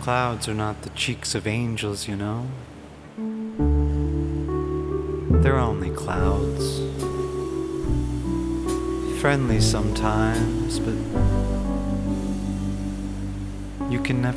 Clouds are not the cheeks of angels, you know. They're only clouds. Friendly sometimes, but you can never